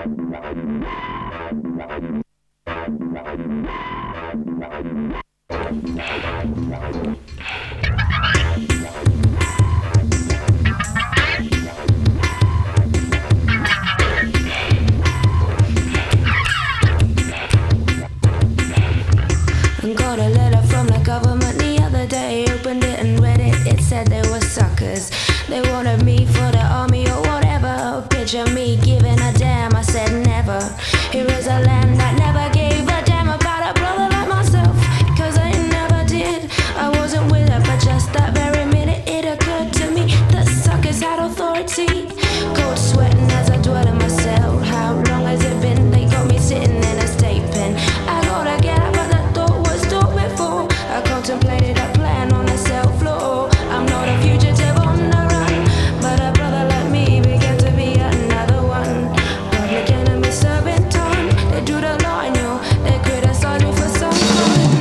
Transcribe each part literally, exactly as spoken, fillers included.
Got a letter from the government the other day. Opened it and read it. It said they were suckers. They wanted me for the army or whatever. Picture me giving a damn. I said never. Here is a land that never gave a damn about a brother like myself. Cause I never did. I wasn't with her, but just that very minute it occurred to me that suckers had authority. Cold sweating as I dwell in my cell. How long has it been? They got me sitting in a state pen. I gotta get up, but that thought was thought before. I contemplated a plan on the cell floor. I'm not a fugitive on the run, but a brother like me began to be another one. Public enemy serving time. They drew the line, yo. They criticized me for some crime.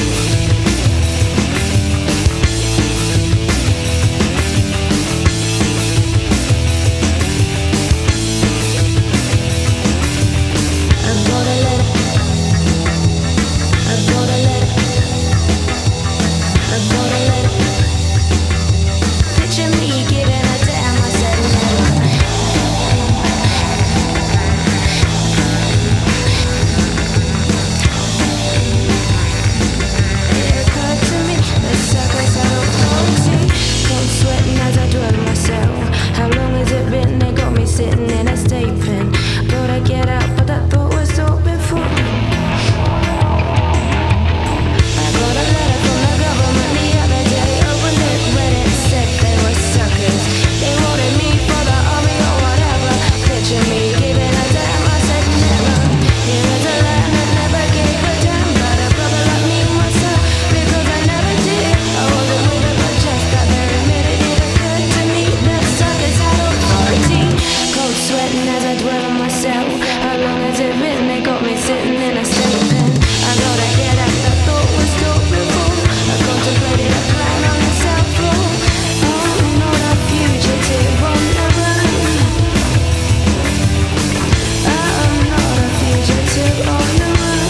I've got a letter. I've got a letter. I've got a letter. Picture me giving a damn. I said never. It occurred to me that suckers had authority. Cold sweating as I dwell myself. How long has it been? They got me sitting in a state pen. Gotta get out, but that thought was thought before. I got a letter from the government the other day. Opened it, read it, said they were suckers. They wanted me for the army or whatever. Picture me giving a damn. I said never. Here is a land that never gave a damn about a brother like me myself. Because I never did. I wasn't with it, but just that very minute it occurred to me that suckers had authority. Cold sweating as I dwell on myself. How long has it been? They got me sitting in a state pen. I gotta get out. That thought was thought before. I contemplated a plan on the cell floor. I'm not a fugitive on the run. I'm not a fugitive on the run.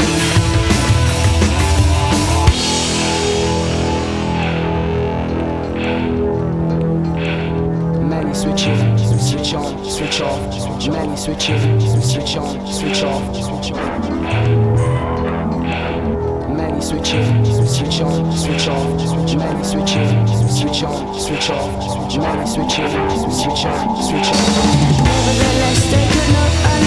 Many switching, switch on, switch off. Many switching, switch on, switch off, switch on. Many switching, switch on, switch off. Many switching, switch on, switch off. Many switching, switch on, switch off. Nevertheless, they could not